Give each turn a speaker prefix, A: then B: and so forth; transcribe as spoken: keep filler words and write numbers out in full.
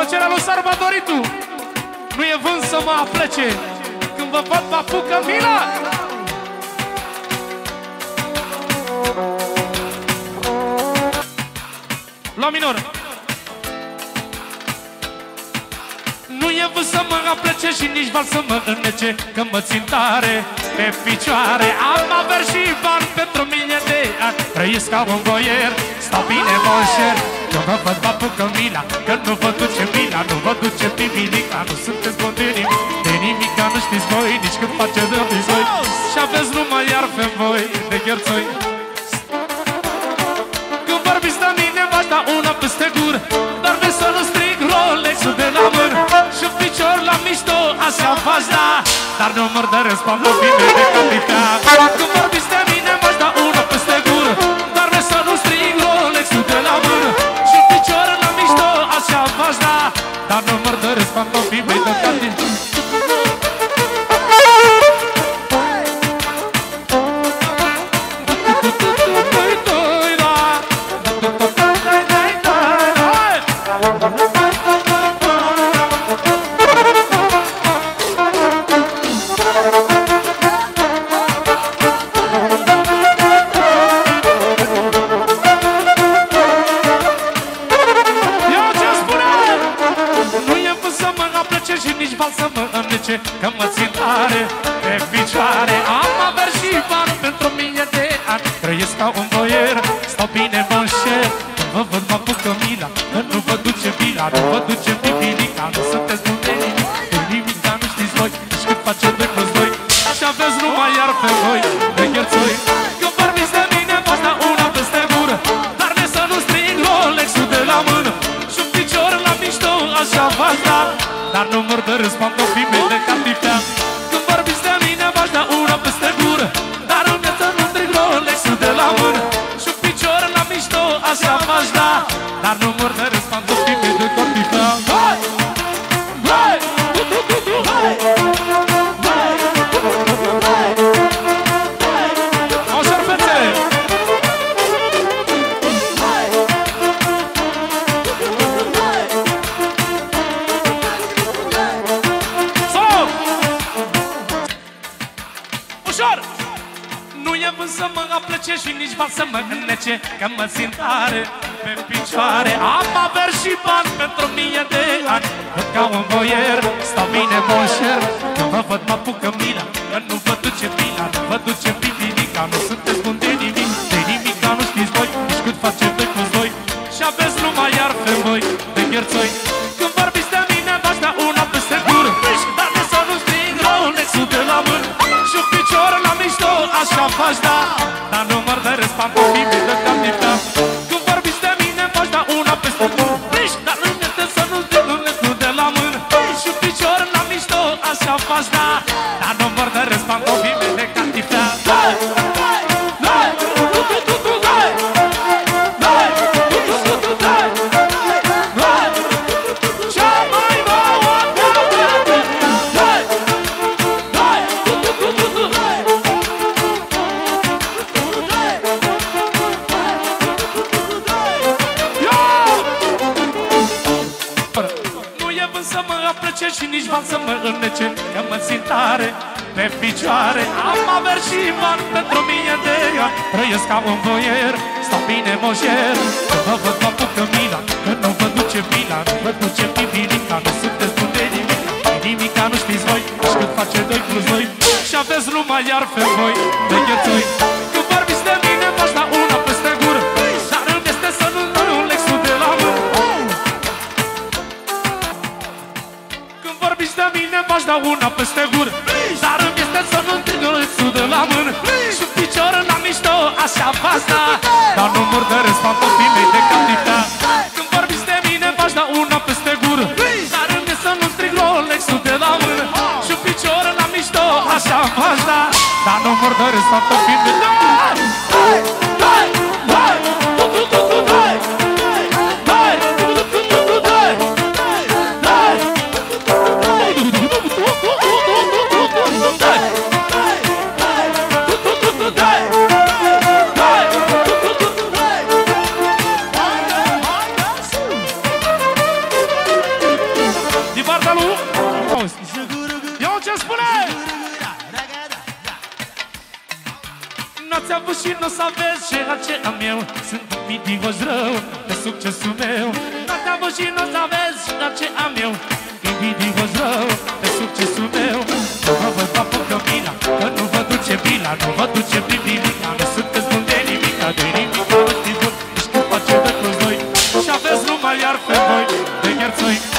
A: plăcerea lui Sărbătoritu. Nu e vânt să mă aplece când vă văd, vă apucă mila. La minor. Nu e vânt să mă aplece și nici val să mă înnece, că mă țin tare pe picioare. Am averi și bani pentru mine de ani, trăiesc ca un boier, stau bine moșer. Că mă văd, vă apucă mila, că nu vă duce mila, nu vă duce pipilica. Nu sunteți buni de nimic, de nimica nu știți voi, nici când faceți răbiți voi. Și aveți numai iarfe voi de gherțoi. Când vorbiți de mine, v-aș da una peste gură, dar vreți să nu strig Rolex-ul de la mână. Și un picior la mișto, așa v-aș da, dar nu mărdăresc pantofii de capita. Când vorbiți de mine, v-aș da una peste gură, dar vreți să nu strig Rolex-ul de la mână. Și un picior la mișto, așa v-aș da, dar nu mărdăresc pantofii de capita. Că mă țin tare pe picioare. Am averi și bani pentru mine de ani, trăiesc ca un boier, stau bine mă înșer. Când vă văd mă apucă mila, că nu vă duce bila, nu vă duce pipilica. Nu sunteți buni de nimic, de nimica nu știți voi, nici când face doi plus doi. Și aveți numai iar pe voi de gherțoi. Când vorbiți de mine, v-aș da una peste gură, dar de să nu strig Rolex-ul de la mână. Și un picior la mișto, așa v-aș da, dar nu mărdăresc pantofii mei de captivea. Când vorbiți de mine, v-aș da una peste gură, dar în viață nu strig Rolex-ul de la mână. Și un picior la mișto, așa v-aș da, dar nu mărdăresc pantofii mei de captivea. Hai! Hai! Hai! O șerpețe! Nu e vânt să mă aplece și nici val să mă înnece, că mă țin tare pe picioare. Am averi și bani pentru mie de ani, văd ca un boier, stau bine moșer. Când vă văd mă apucă mila, că nu vă duce bila, nu vă duce pipilica. Nu sunteți buni de nimic, de nimica nu știți voi, nici cât face doi plus doi. Și aveți numai iarfe voi de gherțoi. Când vorbiți de mine, v-aș da una peste gură, dar de să nu strig Rolex-ul de la mână. Și un picior la mișto, așa v-aș da, dar nu mărdăresc pantofii mei de captivea. Când vorbiți de mine, v-aș da una peste gură, dar nu este să nu strig Rolex-ul de la mână. Și un picior la mișto, așa v-aș da, dar nu mărdăresc pantofii mei de captivea. Și nici val să mă înnece, că mă țin tare pe picioare. Am averi și bani pentru mine de ani, trăiesc ca un boier, stau bine moșer. Că vă văd mă apucă mila, că nu vă duce bila, nu vă duce pipilica. Nu sunteți buni de nimic, de nimica nu știți voi, nici când face doi plus doi. Și aveți numai iar pe voi de gherțoi. Când vorbiți de mine, v-aș da una peste gură, dar îmi este să nu Rolex-ul de la mână. Vorbiți de mine, v-aș da una peste gură, dar îmi este să nu întâln Rolex-ul de la mână. Și un picior la mișto, așa v-aș da, dar nu mărdăresc pantofii mei de captivea. Când vorbiți de mine, v-aș da una peste gură, dar îmi este să nu strig Rolex-ul de la mână. Și un picior la mișto, așa v-aș da, dar nu mărdăresc pantofii mei de și nu o să aveți ceea ce am eu. Sunt invidios rău de succesul meu. Dacă am și nu o să aveți ceea ce am eu. Invidios rău de succesul meu. Nu vă văd la Bucovina, că nu vă duce bila, nu vă duce privilica. Nu sunteți bun de nimica, de nimica nu știți bun. Nici când face de toți doi și aveți numai iar pe voi de gherțoi.